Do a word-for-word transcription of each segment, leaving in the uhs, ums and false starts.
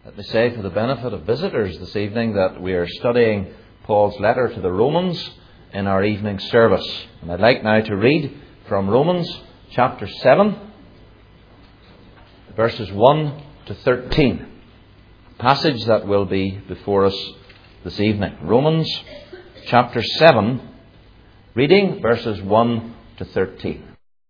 Let me say, for the benefit of visitors this evening, that we are studying Paul's letter to the Romans in our evening service. And I'd like now to read from Romans chapter seven, verses one to thirteen. A passage that will be before us this evening. Romans chapter seven, reading verses one to thirteen.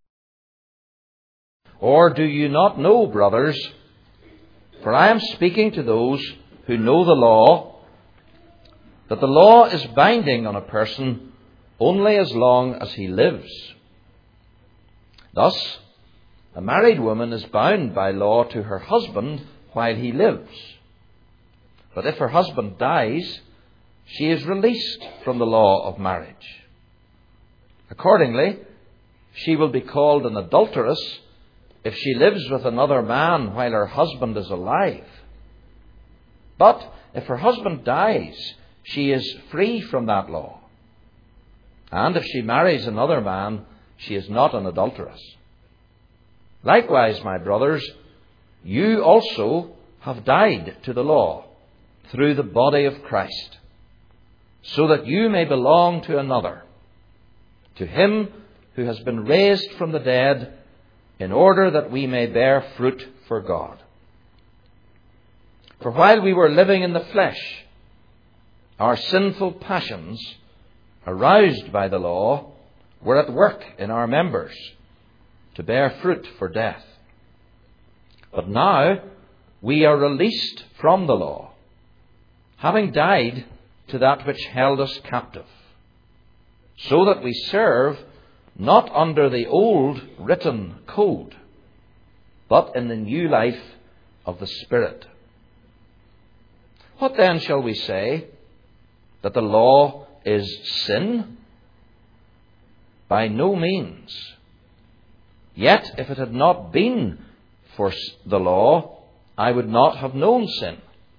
Or do you not know, brothers, for I am speaking to those who know the law, that the law is binding on a person only as long as he lives. Thus, a married woman is bound by law to her husband while he lives. But if her husband dies, she is released from the law of marriage. Accordingly, she will be called an adulteress if she lives with another man while her husband is alive. But if her husband dies, she is free from that law. And if she marries another man, she is not an adulteress. Likewise, my brothers, you also have died to the law through the body of Christ, so that you may belong to another, to him who has been raised from the dead, in order that we may bear fruit for God. For while we were living in the flesh, our sinful passions, aroused by the law, were at work in our members to bear fruit for death. But now we are released from the law, having died to that which held us captive, so that we serve not under the old written code, but in the new life of the Spirit. What then shall we say? That the law is sin? By no means. Yet if it had not been for the law, I would not have known sin.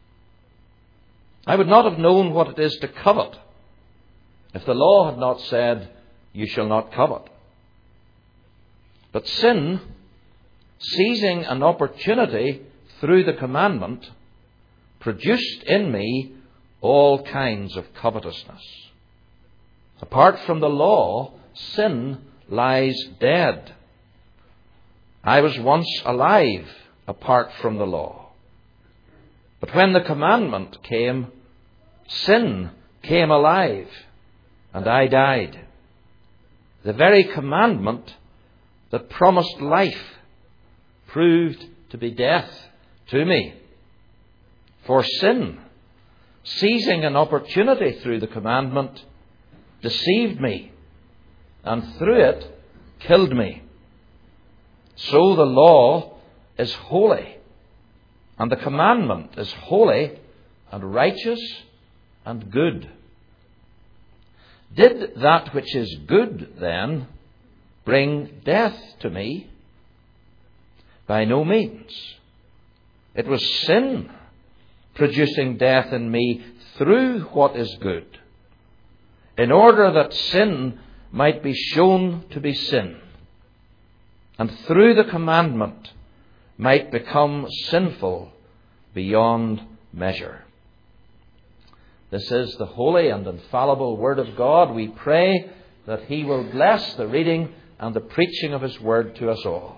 I would not have known what it is to covet, if the law had not said, you shall not covet. But sin, seizing an opportunity through the commandment, produced in me all kinds of covetousness. Apart from the law, sin lies dead. I was once alive apart from the law. But when the commandment came, sin came alive, and I died. The very commandment that promised life proved to be death to me. For sin, seizing an opportunity through the commandment, deceived me, and through it killed me. So the law is holy, and the commandment is holy and righteous and good. Did that which is good, then, bring death to me? By no means. It was sin producing death in me through what is good, in order that sin might be shown to be sin, and through the commandment might become sinful beyond measure. This is the holy and infallible Word of God. We pray that He will bless the reading and the preaching of His Word to us all.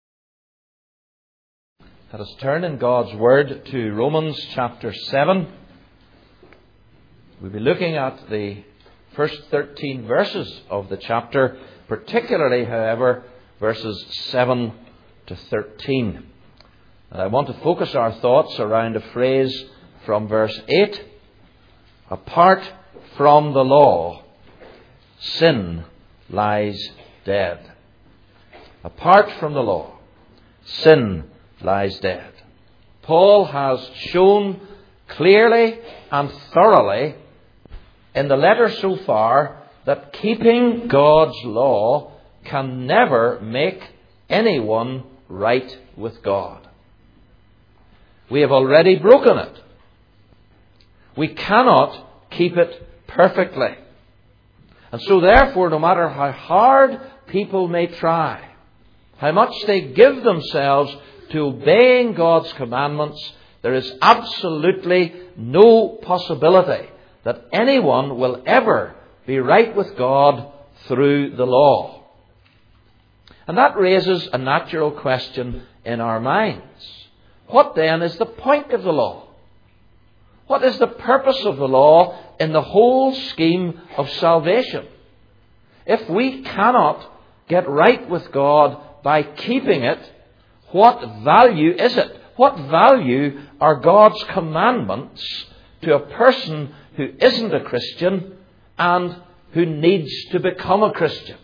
Let us turn in God's Word to Romans chapter seven. We'll be looking at the first thirteen verses of the chapter, particularly, however, verses seven to thirteen. And I want to focus our thoughts around a phrase from verse eight. Apart from the law, sin lies dead. Apart from the law, sin lies dead. Paul has shown clearly and thoroughly in the letter so far that keeping God's law can never make anyone right with God. We have already broken it. We cannot keep it perfectly. And so therefore, no matter how hard people may try, how much they give themselves to obeying God's commandments, There is absolutely no possibility that anyone will ever be right with God through the law. And that raises a natural question in our minds. What then is the point of the law? What is the purpose of the law in the whole scheme of salvation? If we cannot get right with God by keeping it, what value is it? What value are God's commandments to a person who isn't a Christian and who needs to become a Christian?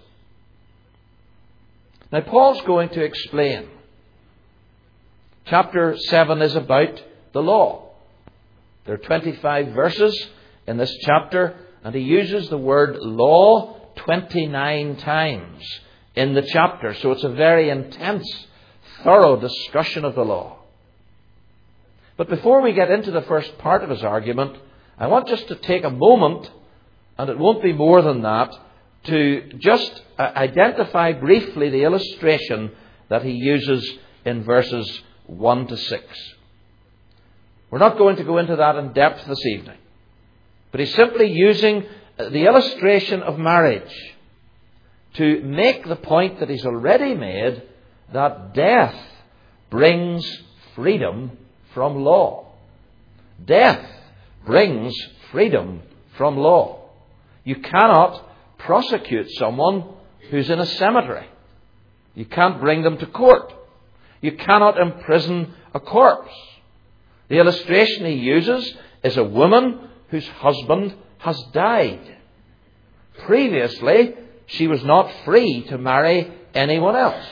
Now, Paul's going to explain. Chapter seven is about the law. There are twenty-five verses in this chapter, and he uses the word law twenty-nine times in the chapter. So it's a very intense, thorough discussion of the law. But before we get into the first part of his argument, I want just to take a moment, and it won't be more than that, to just identify briefly the illustration that he uses in verses one to six. We're not going to go into that in depth this evening, but he's simply using the illustration of marriage to make the point that he's already made, that death brings freedom from law. Death brings freedom from law. You cannot prosecute someone who's in a cemetery. You can't bring them to court. You cannot imprison a corpse. The illustration he uses is a woman whose husband has died. Previously, she was not free to marry anyone else.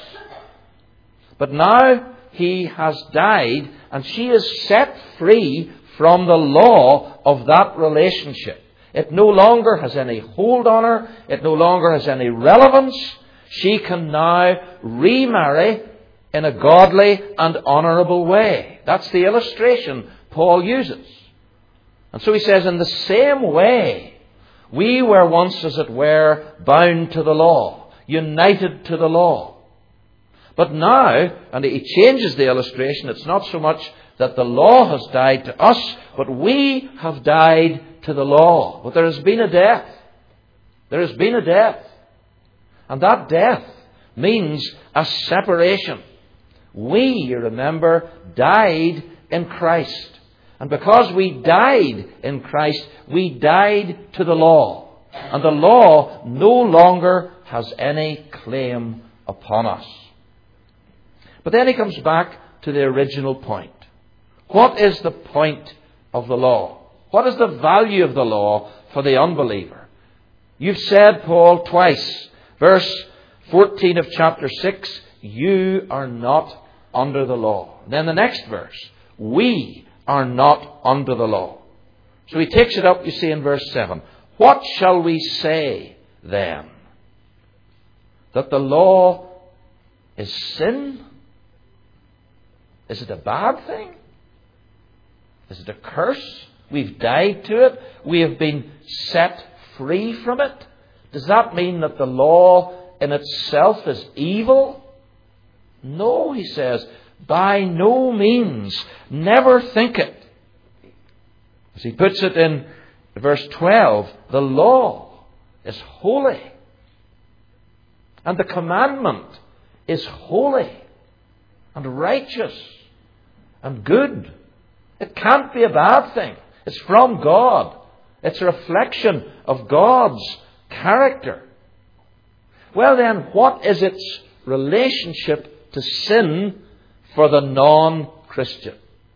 But now he has died, and she is set free from the law of that relationship. It no longer has any hold on her. It no longer has any relevance. She can now remarry in a godly and honourable way. That's the illustration Paul uses. And so he says, in the same way, we were once, as it were, bound to the law, united to the law. But now, and he changes the illustration, it's not so much that the law has died to us, but we have died to the law. But there has been a death. There has been a death. And that death means a separation. We, you remember, died in Christ. And because we died in Christ, we died to the law. And the law no longer has any claim upon us. But then he comes back to the original point. What is the point of the law? What is the value of the law for the unbeliever? You've said, Paul, twice, verse fourteen of chapter six, you are not under the law. Then the next verse, we are not under the law. So he takes it up, you see, in verse seven. What shall we say then? That the law is sin? Is it a bad thing? Is it a curse? We've died to it. We have been set free from it. Does that mean that the law in itself is evil? No, he says, by no means. Never think it. As he puts it in verse twelve, the law is holy. And the commandment is holy and righteous and good. It can't be a bad thing. It's from God. It's a reflection of God's character. Well then, what is its relationship to sin for the non-Christian?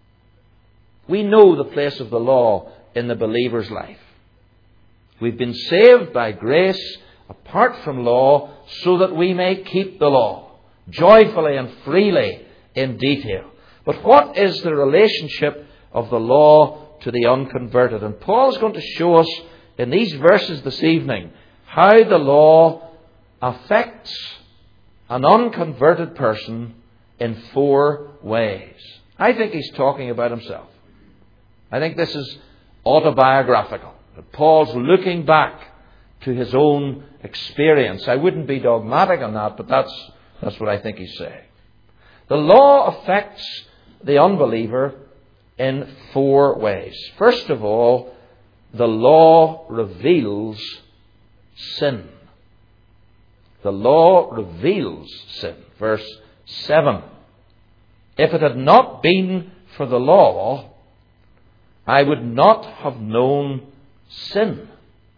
We know the place of the law in the believer's life. We've been saved by grace apart from law so that we may keep the law joyfully and freely in detail. But what is the relationship of the law to the unconverted? And Paul is going to show us in these verses this evening how the law affects an unconverted person in four ways. I think he's talking about himself. I think this is autobiographical. Paul's looking back to his own experience. I wouldn't be dogmatic on that, but that's, that's what I think he's saying. The law affects the unbeliever in four ways. First of all, the law reveals sin. The law reveals sin. Verse seven. If it had not been for the law, I would not have known sin.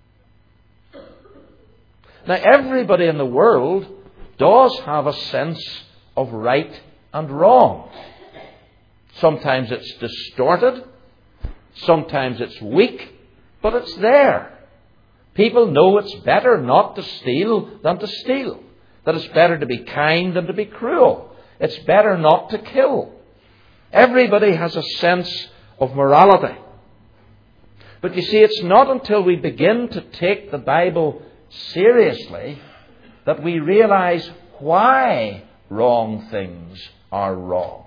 Now, everybody in the world does have a sense of right and wrong. Sometimes it's distorted. Sometimes it's weak. But it's there. People know it's better not to steal than to steal. That it's better to be kind than to be cruel. It's better not to kill. Everybody has a sense of morality. But you see, it's not until we begin to take the Bible seriously that we realize why wrong things are wrong.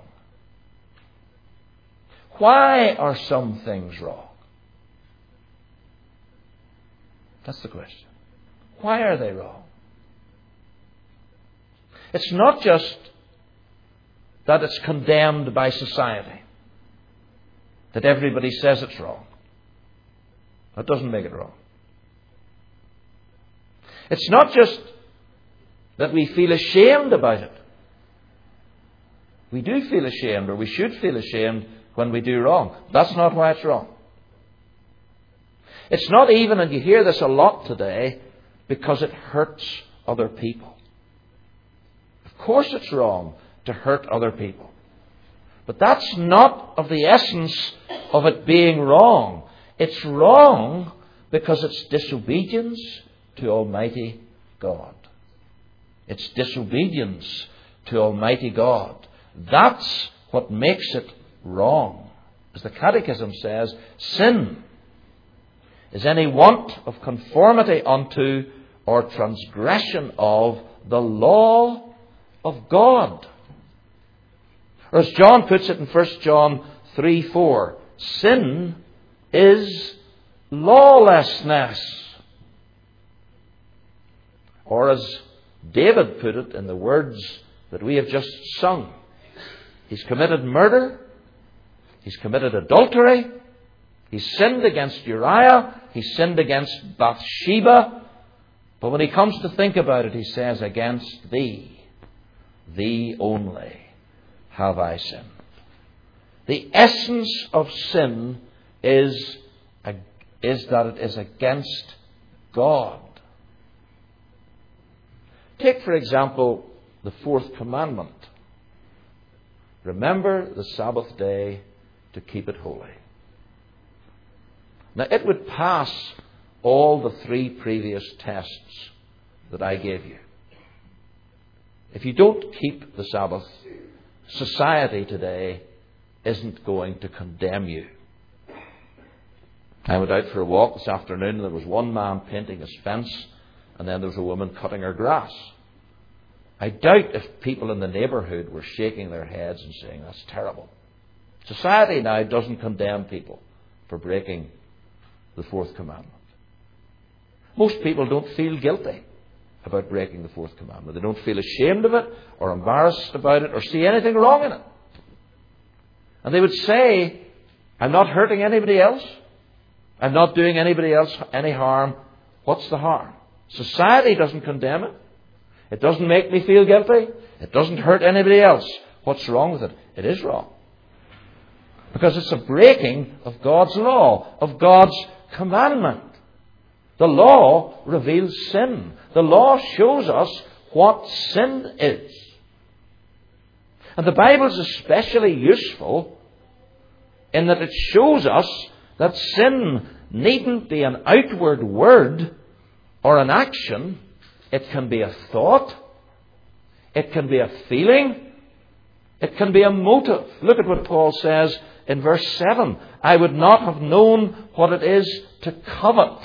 Why are some things wrong? That's the question. Why are they wrong? It's not just that it's condemned by society, that everybody says it's wrong. That doesn't make it wrong. It's not just that we feel ashamed about it. We do feel ashamed, or we should feel ashamed when we do wrong. That's not why it's wrong. It's not even, and you hear this a lot today, because it hurts other people. Of course it's wrong to hurt other people. But that's not of the essence of it being wrong. It's wrong because it's disobedience to Almighty God. It's disobedience to Almighty God. That's what makes it wrong. As the Catechism says, sin is any want of conformity unto or transgression of the law of God. Or as John puts it in First John three four, sin is lawlessness. Or as David put it in the words that we have just sung, he's committed murder, he's committed adultery, he's sinned against Uriah, he's sinned against Bathsheba, but when he comes to think about it, he says, against thee, thee only have I sinned. The essence of sin is, is that it is against God. Take, for example, the fourth commandment. Remember the Sabbath day to keep it holy. Now, it would pass all the three previous tests that I gave you. If you don't keep the Sabbath, society today isn't going to condemn you. I went out for a walk this afternoon and there was one man painting his fence and then there was a woman cutting her grass. I doubt if people in the neighbourhood were shaking their heads and saying, that's terrible. Society now doesn't condemn people for breaking the fourth commandment. Most people don't feel guilty about breaking the fourth commandment. They don't feel ashamed of it or embarrassed about it or see anything wrong in it. And they would say, I'm not hurting anybody else. I'm not doing anybody else any harm. What's the harm? Society doesn't condemn it. It doesn't make me feel guilty. It doesn't hurt anybody else. What's wrong with it? It is wrong. Because it's a breaking of God's law, of God's commandment. The law reveals sin. The law shows us what sin is. And the Bible is especially useful in that it shows us that sin needn't be an outward word or an action. It can be a thought. It can be a feeling. It can be a motive. Look at what Paul says in verse seven. I would not have known what it is to covet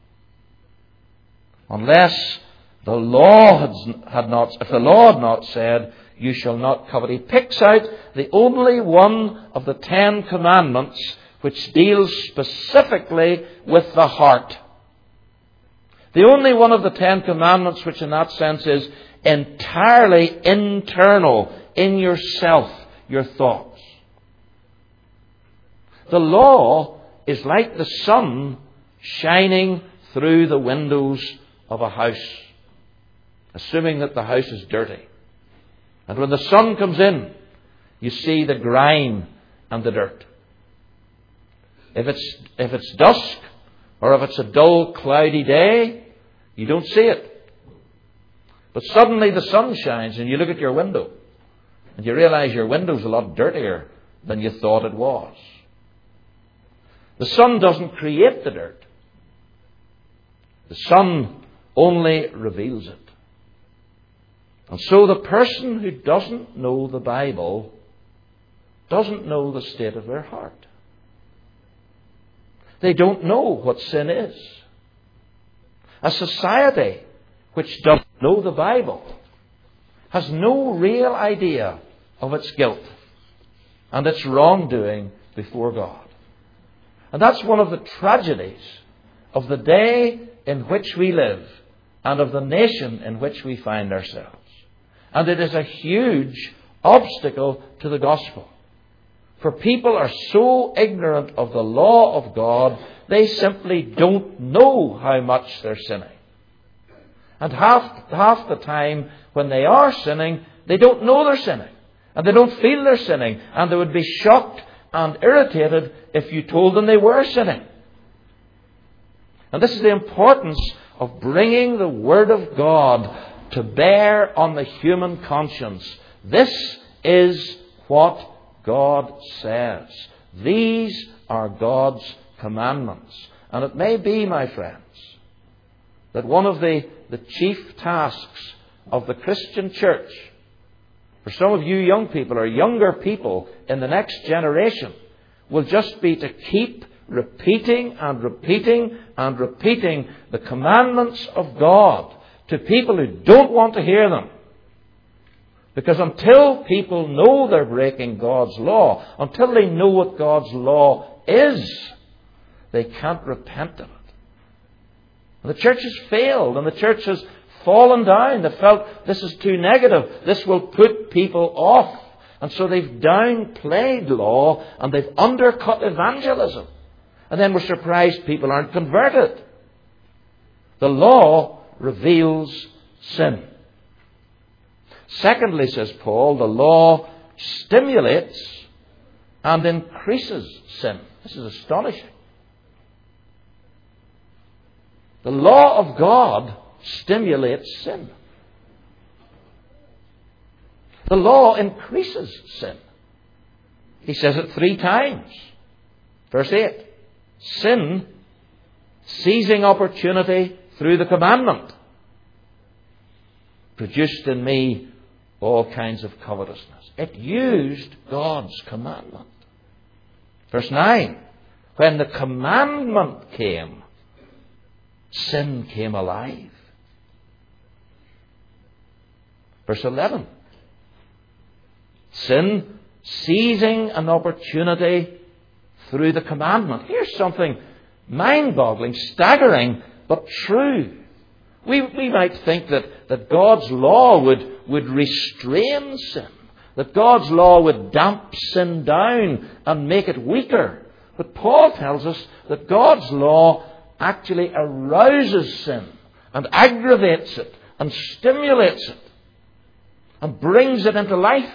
unless the law had, had not, if the law had not said, you shall not covet. He picks out the only one of the Ten Commandments which deals specifically with the heart. The only one of the Ten Commandments which in that sense is entirely internal in yourself, your thoughts. The law is like the sun shining through the windows of a house, assuming that the house is dirty. And when the sun comes in, you see the grime and the dirt. If it's, if it's dusk, or if it's a dull, cloudy day, you don't see it. But suddenly the sun shines and you look at your window and you realize your window's a lot dirtier than you thought it was. The sun doesn't create the dirt. The sun only reveals it. And so the person who doesn't know the Bible doesn't know the state of their heart. They don't know what sin is. A society which doesn't know the Bible has no real idea of its guilt and its wrongdoing before God. And that's one of the tragedies of the day in which we live and of the nation in which we find ourselves. And it is a huge obstacle to the gospel. For people are so ignorant of the law of God, they simply don't know how much they're sinning. And half, half the time when they are sinning, they don't know they're sinning. And they don't feel they're sinning. And they would be shocked and irritated if you told them they were sinning. And this is the importance of bringing the Word of God to bear on the human conscience. This is what God says. These are God's commandments. And it may be, my friends, that one of the, the chief tasks of the Christian church, for some of you young people or younger people in the next generation, will just be to keep repeating and repeating and repeating the commandments of God to people who don't want to hear them. Because until people know they're breaking God's law, until they know what God's law is, they can't repent of it. And the church has failed, and the church has fallen down. They felt this is too negative. This will put people off. And so they've downplayed law, and they've undercut evangelism. And then we're surprised people aren't converted. The law reveals sin. Secondly, says Paul, the law stimulates and increases sin. This is astonishing. The law of God stimulates sin. The law increases sin. He says it three times. Verse eight. Sin, seizing opportunity through the commandment, produced in me all kinds of covetousness. It used God's commandment. Verse nine. When the commandment came, sin came alive. Verse eleven. Sin, seizing an opportunity through the commandment. Here's something mind-boggling, staggering, but true. We, we might think that, that God's law would, would restrain sin, that God's law would damp sin down and make it weaker. But Paul tells us that God's law actually arouses sin and aggravates it and stimulates it and brings it into life.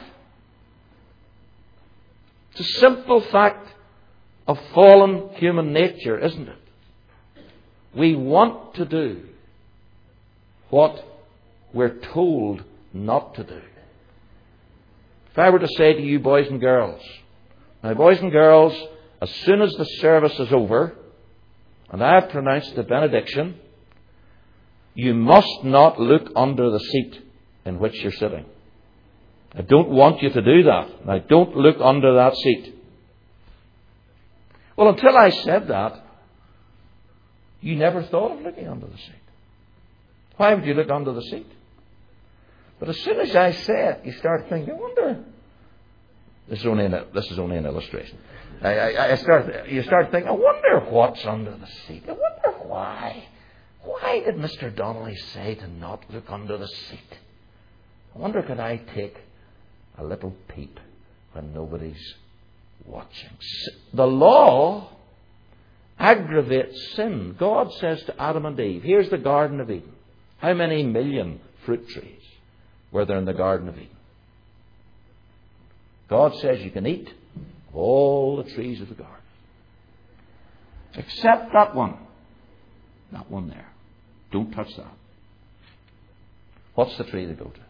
It's a simple fact of fallen human nature, isn't it? We want to do what we're told not to do. If I were to say to you, boys and girls, now boys and girls, as soon as the service is over and I have pronounced the benediction, you must not look under the seat in which you're sitting. I don't want you to do that. Now, don't look under that seat. Well, until I said that, you never thought of looking under the seat. Why would you look under the seat? But as soon as I say it, you start thinking, I wonder. This is only an, this is only an illustration. I, I, I start, you start thinking, I wonder what's under the seat. I wonder why. Why did Mister Donnelly say to not look under the seat? I wonder, could I take a little peep when nobody's watching. The law aggravates sin. God says to Adam and Eve, here's the Garden of Eden. How many million fruit trees were there in the Garden of Eden? God says you can eat all the trees of the garden. Except that one. That one there. Don't touch that. What's the tree they go to?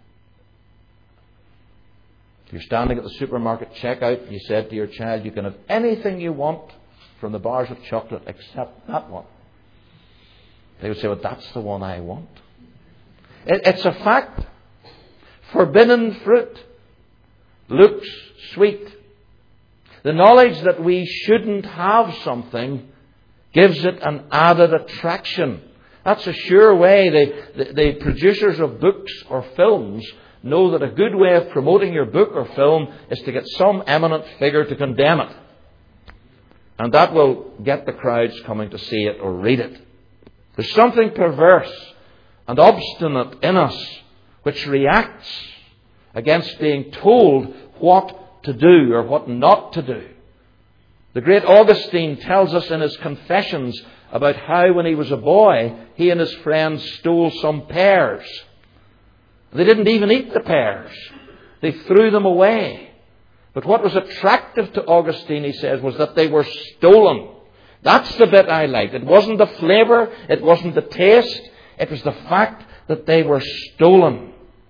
If you're standing at the supermarket checkout and you said to your child, you can have anything you want from the bars of chocolate except that one. They would say, well, that's the one I want. It, it's a fact. Forbidden fruit looks sweet. The knowledge that we shouldn't have something gives it an added attraction. That's a sure way. The, the, the producers of books or films know that a good way of promoting your book or film is to get some eminent figure to condemn it. And that will get the crowds coming to see it or read it. There's something perverse and obstinate in us which reacts against being told what to do or what not to do. The great Augustine tells us in his Confessions about how when he was a boy, he and his friends stole some pears. They didn't even eat the pears. They threw them away. But what was attractive to Augustine, he says, was that they were stolen. That's the bit I liked. It wasn't the flavour, it wasn't the taste, it was the fact that they were stolen.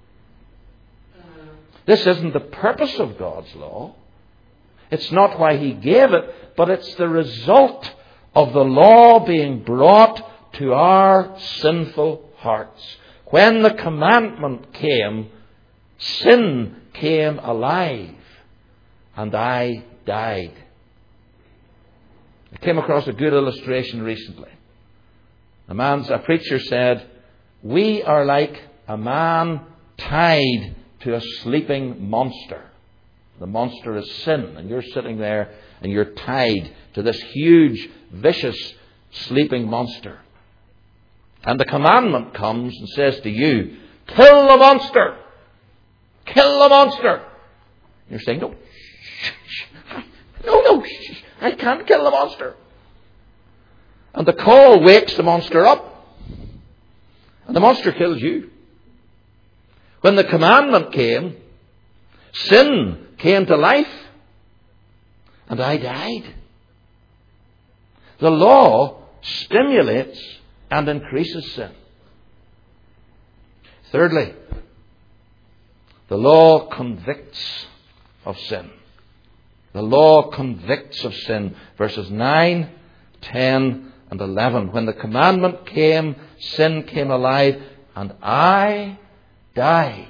This isn't the purpose of God's law. It's not why He gave it, but it's the result of the law being brought to our sinful hearts. When the commandment came, sin came alive, and I died. I came across a good illustration recently. A man's, a preacher said, we are like a man tied to a sleeping monster. The monster is sin, and you're sitting there and you're tied to this huge, vicious, sleeping monster. And the commandment comes and says to you, kill the monster! Kill the monster! And you're saying, no, no, no, I can't kill the monster. And the call wakes the monster up. And the monster kills you. When the commandment came, sin came to life, and I died. The law stimulates and increases sin. Thirdly, the law convicts of sin. The law convicts of sin. Verses nine, ten, and eleven. When the commandment came, sin came alive, and I died.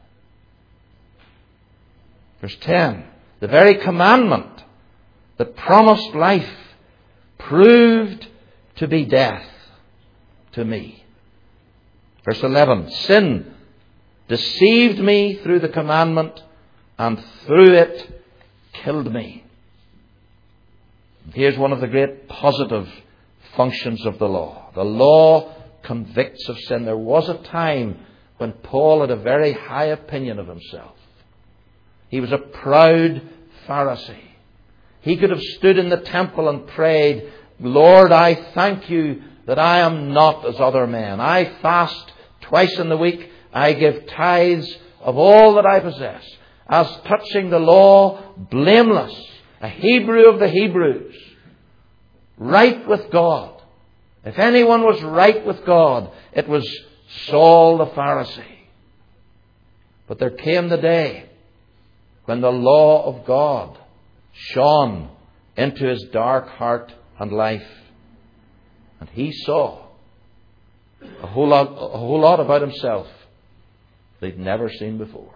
Verse ten. The very commandment that promised life proved to be death to me. Verse eleven. Sin deceived me through the commandment, and through it killed me. Here's one of the great positive functions of the law. The law convicts of sin. There was a time when Paul had a very high opinion of himself. He was a proud Pharisee. He could have stood in the temple and prayed, Lord, I thank you that I am not as other men. I fast twice in the week. I give tithes of all that I possess. As touching the law, blameless, a Hebrew of the Hebrews, right with God. If anyone was right with God, it was Saul the Pharisee. But there came the day when the law of God shone into his dark heart and life. And he saw a whole lot, a whole lot about himself they'd never seen before.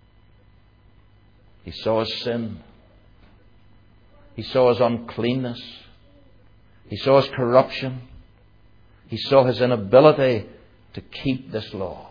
He saw his sin. He saw his uncleanness. He saw his corruption. He saw his inability to keep this law.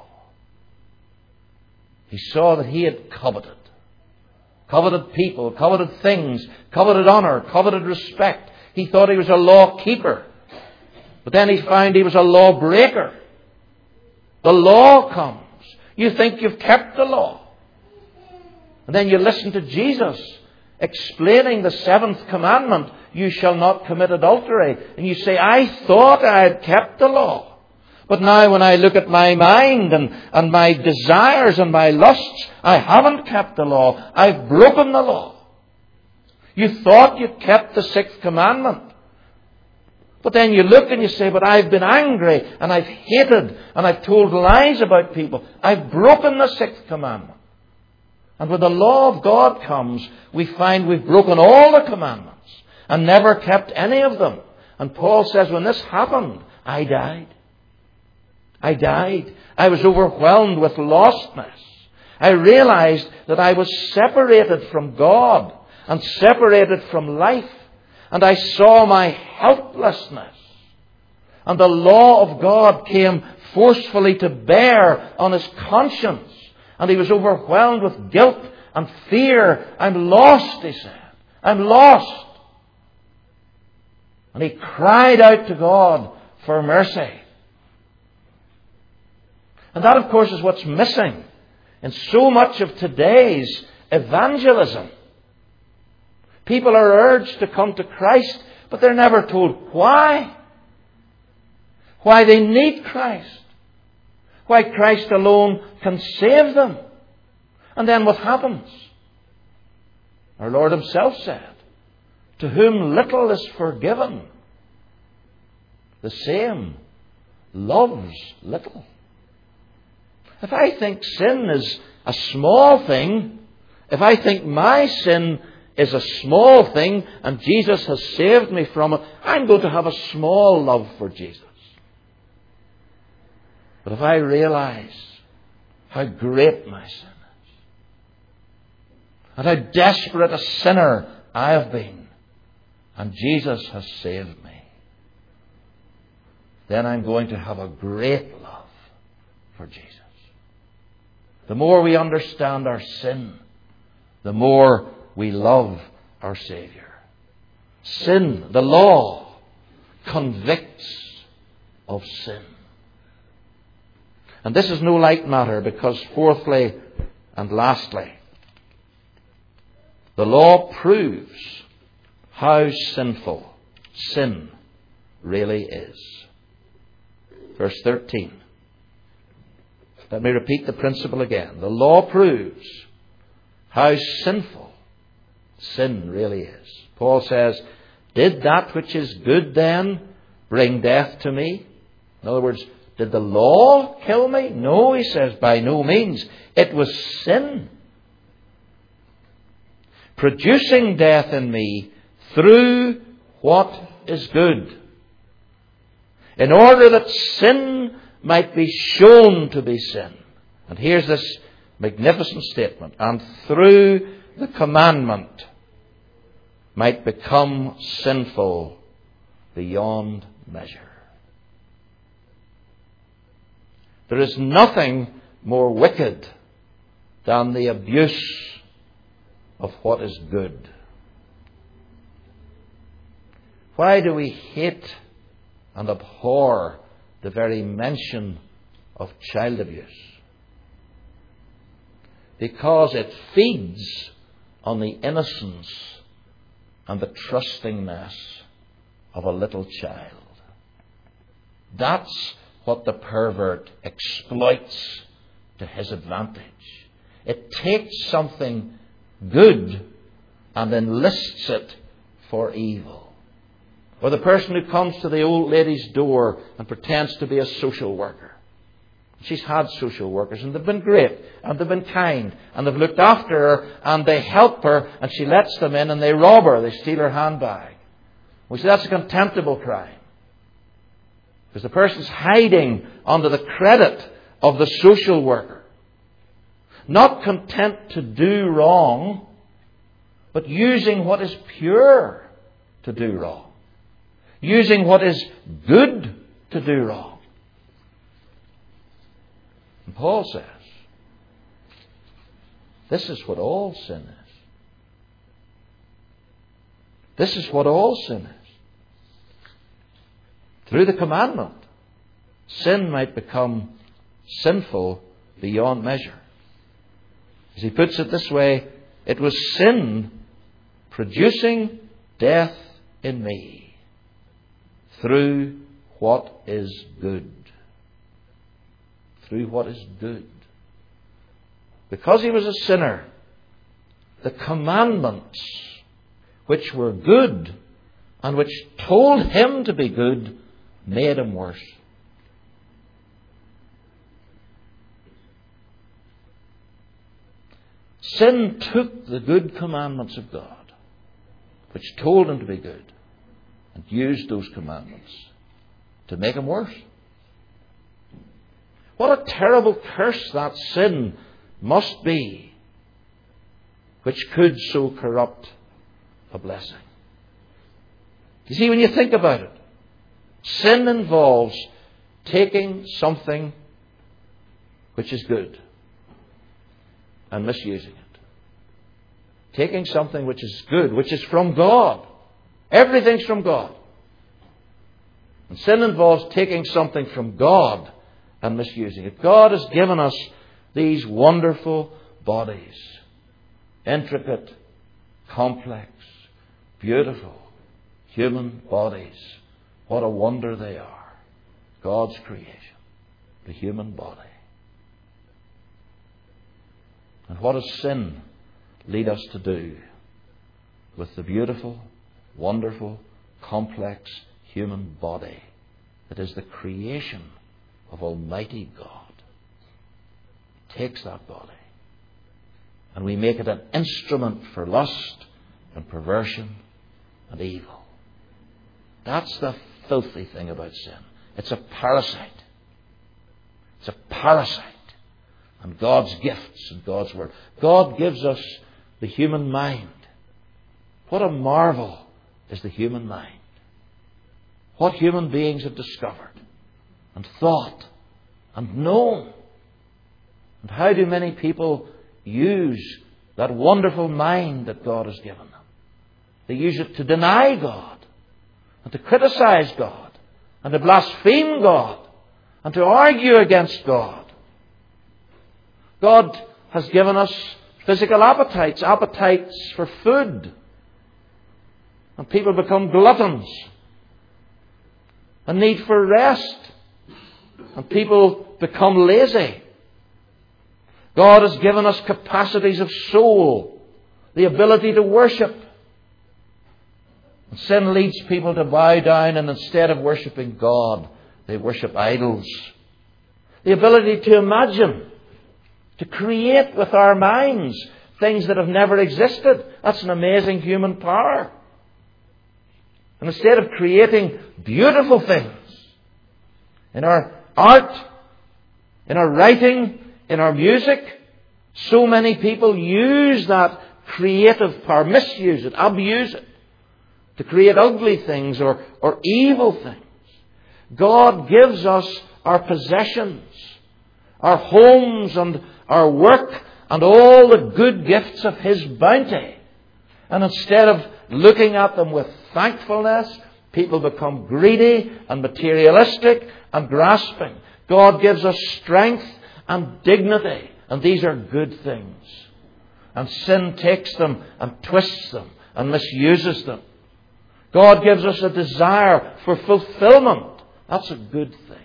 He saw that he had coveted. Coveted people, coveted things, coveted honour, coveted respect. He thought he was a law keeper. But then he found he was a law breaker. The law comes. You think you've kept the law. And then you listen to Jesus explaining the seventh commandment, you shall not commit adultery. And you say, I thought I had kept the law. But now when I look at my mind and, and my desires and my lusts, I haven't kept the law. I've broken the law. You thought you kept the sixth commandment. But then you look and you say, but I've been angry and I've hated and I've told lies about people. I've broken the sixth commandment. And when the law of God comes, we find we've broken all the commandments and never kept any of them. And Paul says, when this happened, I died. I died. I was overwhelmed with lostness. I realized that I was separated from God and separated from life. And I saw my helplessness. And the law of God came forcefully to bear on his conscience. And he was overwhelmed with guilt and fear. I'm lost, he said. I'm lost. And he cried out to God for mercy. And that, of course, is what's missing in so much of today's evangelism. People are urged to come to Christ, but they're never told why. Why they need Christ. Why Christ alone can save them. And then what happens? Our Lord himself said, to whom little is forgiven, the same loves little. If I think sin is a small thing, if I think my sin is a small thing and Jesus has saved me from it, I'm going to have a small love for Jesus. But if I realize how great my sin is and how desperate a sinner I have been and Jesus has saved me, then I'm going to have a great love for Jesus. The more we understand our sin, the more we love our Savior. Sin, the law, convicts of sin. And this is no light matter because fourthly and lastly, the law proves how sinful sin really is. Verse thirteen. Let me repeat the principle again. The law proves how sinful sin really is. Paul says, did that which is good then bring death to me? In other words, did the law kill me? No, he says, by no means. It was sin, producing death in me through what is good, in order that sin might be shown to be sin. And here's this magnificent statement. And through the commandment might become sinful beyond measure. There is nothing more wicked than the abuse of what is good. Why do we hate and abhor the very mention of child abuse? Because it feeds on the innocence and the trustingness of a little child. That's what the pervert exploits to his advantage. It takes something good and enlists it for evil. Or the person who comes to the old lady's door and pretends to be a social worker. She's had social workers and they've been great and they've been kind and they've looked after her and they help her and she lets them in and they rob her. They steal her handbag. We say that's a contemptible crime. Because the person's hiding under the credit of the social worker. Not content to do wrong, but using what is pure to do wrong. Using what is good to do wrong. And Paul says, this is what all sin is. This is what all sin is. Through the commandment, sin might become sinful beyond measure. As he puts it this way, it was sin producing death in me through what is good. Through what is good. Because he was a sinner, the commandments which were good and which told him to be good made him worse. Sin took the good commandments of God, which told him to be good, and used those commandments to make him worse. What a terrible curse that sin must be, which could so corrupt a blessing. You see, when you think about it, sin involves taking something which is good and misusing it. Taking something which is good, which is from God. Everything's from God. And sin involves taking something from God and misusing it. God has given us these wonderful bodies. Intricate, complex, beautiful human bodies. What a wonder they are. God's creation. The human body. And what does sin lead us to do with the beautiful, wonderful, complex human body that is the creation of Almighty God? He takes that body and we make it an instrument for lust and perversion and evil. That's the filthy thing about sin. It's a parasite. It's a parasite on God's gifts and God's word. God gives us the human mind. What a marvel is the human mind. What human beings have discovered and thought and known. And how do many people use that wonderful mind that God has given them? They use it to deny God and to criticize God and to blaspheme God and to argue against God. God has given us physical appetites, appetites for food. And people become gluttons. A need for rest. And people become lazy. God has given us capacities of soul, the ability to worship. And sin leads people to bow down, and instead of worshipping God, they worship idols. The ability to imagine, to create with our minds things that have never existed. That's an amazing human power. And instead of creating beautiful things in our art, in our writing, in our music, so many people use that creative power, misuse it, abuse it, to create ugly things or, or evil things. God gives us our possessions, our homes and our work and all the good gifts of His bounty. And instead of looking at them with thankfulness, people become greedy and materialistic and grasping. God gives us strength and dignity, and these are good things. And sin takes them and twists them and misuses them. God gives us a desire for fulfillment. That's a good thing.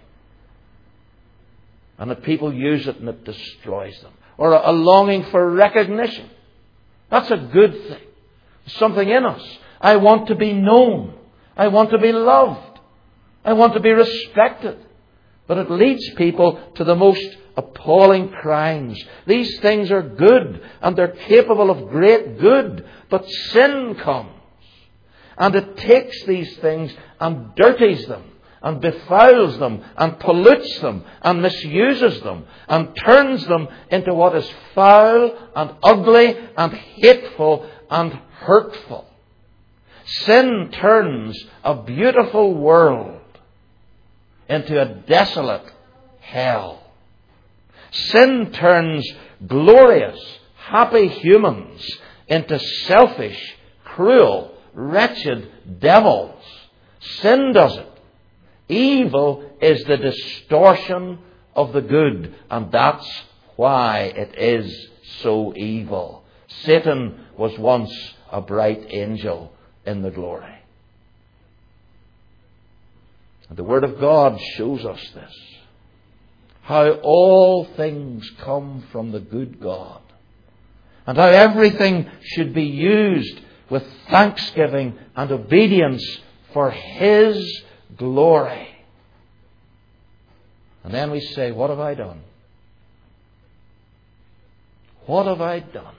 And that people use it and it destroys them. Or a, a longing for recognition. That's a good thing. There's something in us. I want to be known. I want to be loved. I want to be respected. But it leads people to the most appalling crimes. These things are good and they're capable of great good. But sin comes. And it takes these things and dirties them. And befiles them, and pollutes them, and misuses them, and turns them into what is foul, and ugly, and hateful, and hurtful. Sin turns a beautiful world into a desolate hell. Sin turns glorious, happy humans into selfish, cruel, wretched devils. Sin does it. Evil is the distortion of the good, and that's why it is so evil. Satan was once a bright angel in the glory. And the Word of God shows us this. How all things come from the good God. And how everything should be used with thanksgiving and obedience for His glory. And then we say, what have I done? What have I done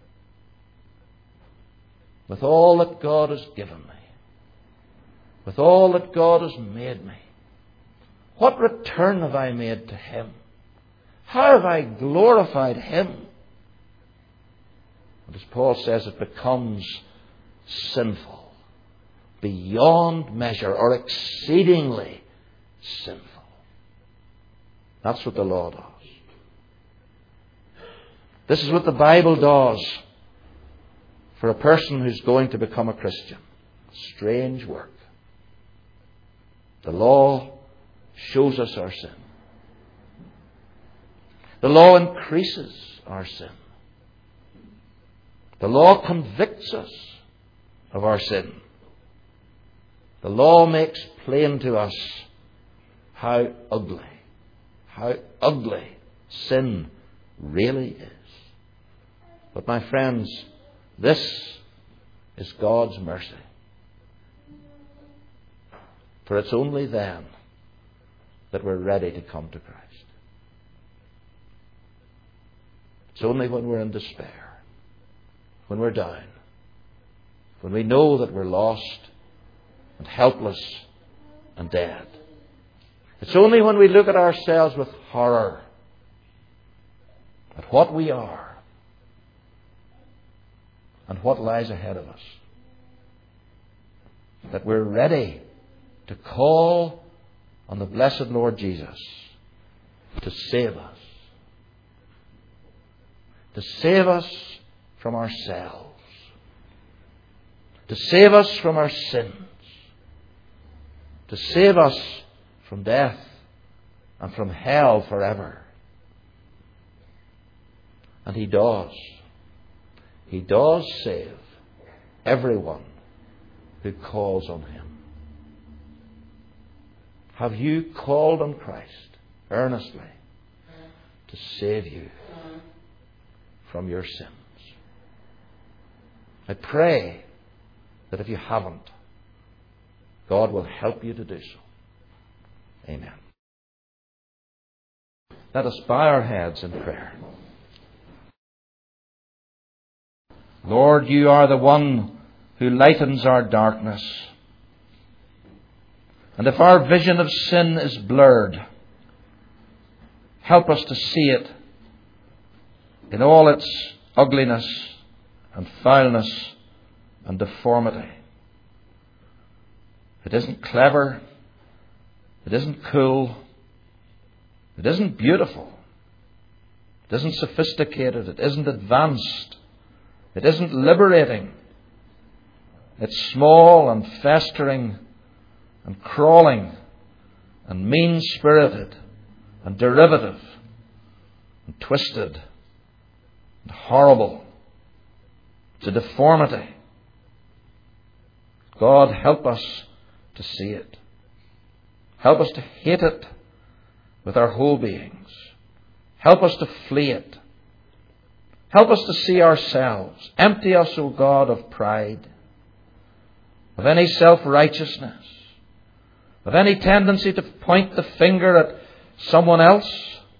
with all that God has given me? With all that God has made me? What return have I made to Him? How have I glorified Him? And as Paul says, it becomes sinful, beyond measure, or exceedingly sinful. That's what the law does. This is what the Bible does for a person who's going to become a Christian. Strange work. The law shows us our sin. The law increases our sin. The law convicts us of our sin. The law makes plain to us how ugly, how ugly sin really is. But my friends, this is God's mercy. For it's only then that we're ready to come to Christ. It's only when we're in despair, when we're down, when we know that we're lost and helpless and dead. It's only when we look at ourselves with horror at what we are and what lies ahead of us that we're ready to call on the blessed Lord Jesus to save us. To save us from ourselves. To save us from our sins. To save us from death and from hell forever. And He does. He does save everyone who calls on Him. Have you called on Christ earnestly to save you from your sins? I pray that if you haven't, God will help you to do so. Amen. Let us bow our heads in prayer. Lord, You are the one who lightens our darkness. And if our vision of sin is blurred, help us to see it in all its ugliness and foulness and deformity. It isn't clever. It isn't cool. It isn't beautiful. It isn't sophisticated. It isn't advanced. It isn't liberating. It's small and festering and crawling and mean-spirited and derivative and twisted and horrible. It's a deformity. God, help us to see it. Help us to hate it with our whole beings. Help us to flee it. Help us to see ourselves. Empty us, O God, of pride, of any self-righteousness, of any tendency to point the finger at someone else.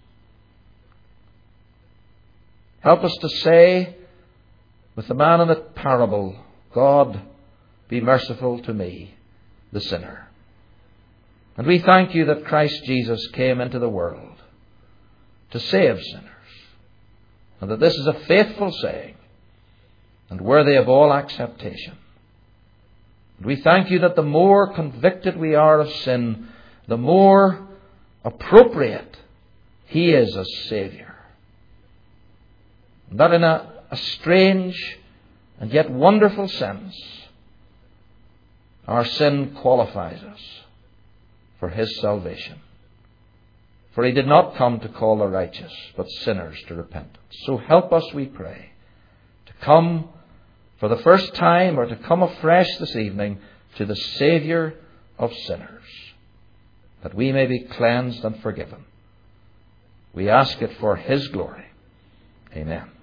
Help us to say, with the man in the parable, God, be merciful to me, the sinner. And we thank You that Christ Jesus came into the world to save sinners, and that this is a faithful saying and worthy of all acceptation. And we thank You that the more convicted we are of sin, the more appropriate He is as Saviour. And that in a, a strange and yet wonderful sense, our sin qualifies us for His salvation. For He did not come to call the righteous, but sinners to repentance. So help us, we pray, to come for the first time or to come afresh this evening to the Saviour of sinners, that we may be cleansed and forgiven. We ask it for His glory. Amen.